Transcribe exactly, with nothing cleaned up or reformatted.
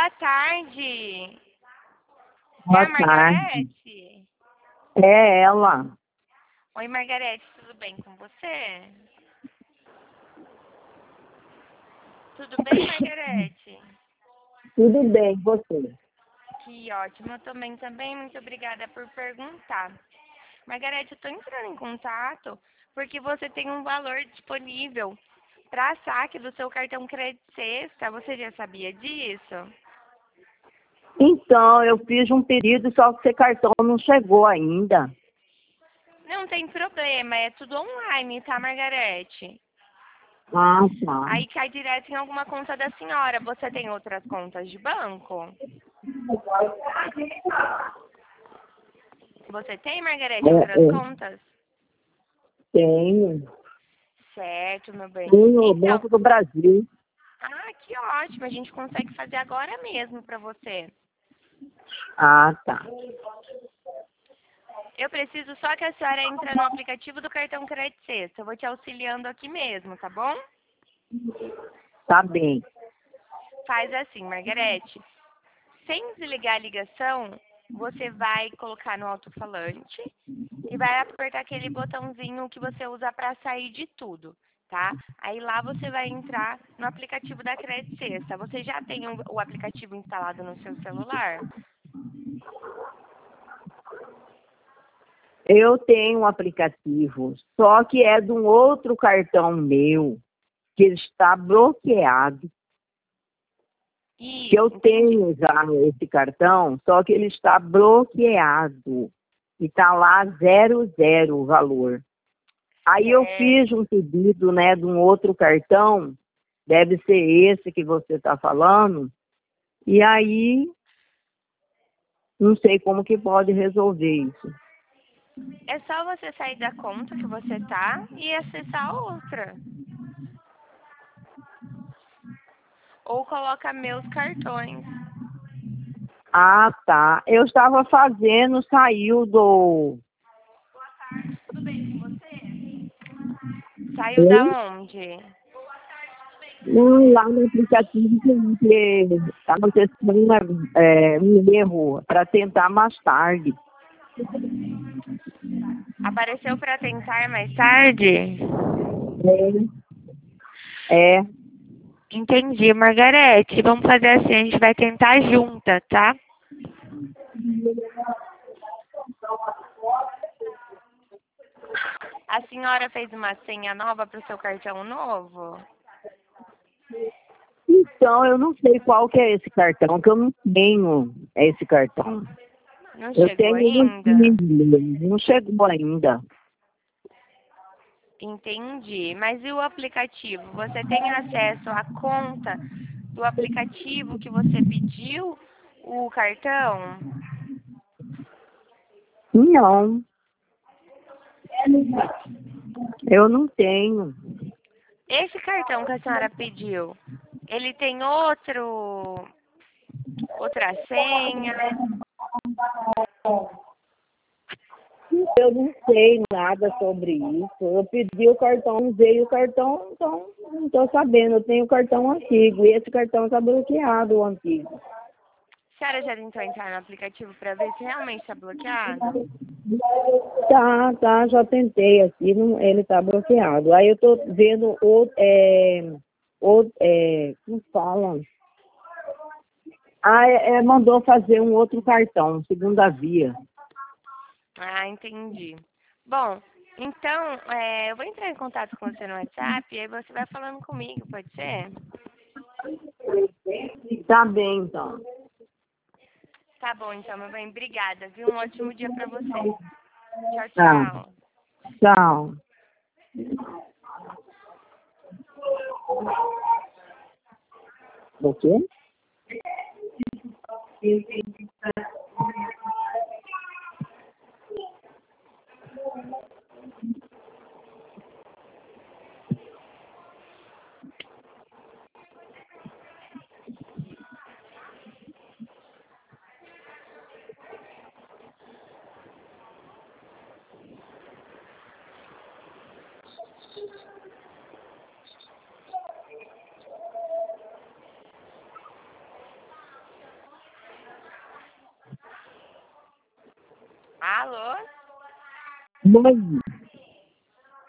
boa tarde. Boa É a tarde. Margarete? É ela. Oi, Margarete, tudo bem com você? Tudo bem, Margarete? Tudo bem, você? Que ótimo, eu também também. Muito obrigada por perguntar. Margarete, eu estou entrando em contato porque você tem um valor disponível para saque do seu cartão crédito sexta. Você já sabia disso? Então, eu fiz um pedido, só que esse cartão não chegou ainda. Não tem problema, é tudo online, tá, Margarete? Ah, tá. Aí cai direto em alguma conta da senhora. Você tem outras contas de banco? Você tem, Margarete, É, outras é, contas? tenho. Certo, meu bem. Tenho o Então, Banco do Brasil. ah, que ótimo. A gente consegue fazer agora mesmo para você. Ah, tá. Eu preciso só que a senhora entre no aplicativo do cartão Crédito Sexta. Eu vou te auxiliando aqui mesmo, tá bom? Tá bem. Faz assim, Margarete. Sem desligar a ligação, você vai colocar no alto-falante e vai apertar aquele botãozinho que você usa para sair de tudo, tá? Aí lá você vai entrar no aplicativo da Crédito Sexta. Você já tem o o aplicativo instalado no seu celular? Eu tenho um aplicativo, só que é de um outro cartão meu, que está bloqueado. Que Isso, eu entendi. tenho já esse cartão, só que ele está bloqueado. E está lá zero, zero o valor. Aí eu fiz Certo. um pedido, né, de um outro cartão, deve ser esse que você está falando, e aí não sei como que pode resolver isso. É só você sair da conta que você tá e acessar a outra. Ou coloca meus cartões. Ah, tá. Eu estava fazendo, saiu do. Saiu da Oi? onde? Não, lá no aplicativo que está acontecendo é, um erro para tentar mais tarde. Apareceu para tentar mais tarde? É, é, Entendi, Margarete. Vamos fazer assim, a gente vai tentar junta, tá? A senhora fez uma senha nova para o seu cartão novo? então eu não sei qual que é esse cartão, que eu não tenho esse cartão. Não Eu chegou tenho um ainda? antigo, não chegou ainda. Entendi. Mas e o aplicativo? Você tem acesso à conta do aplicativo que você pediu o cartão? Não, eu não tenho. Esse cartão que a senhora pediu, ele tem outro, outra senha? Eu não sei nada sobre isso. Eu pedi o cartão, veio o cartão, então não estou sabendo. Eu tenho o cartão antigo e esse cartão está bloqueado, o antigo. A senhora já tentou entrar no aplicativo para ver se realmente está bloqueado? Tá, tá, já tentei aqui, não, ele está bloqueado. Aí eu estou vendo o, é, o, é, como fala? Ah, é, é, mandou fazer um outro cartão, segunda via. Ah, entendi. Bom, então, é, eu vou entrar em contato com você no WhatsApp e aí você vai falando comigo, pode ser? Tá bem, então. Tá bom, então, meu bem. Obrigada, viu? Um ótimo dia para você. Tchau, Tá, tchau. tchau. O quê? Alô? Mãe.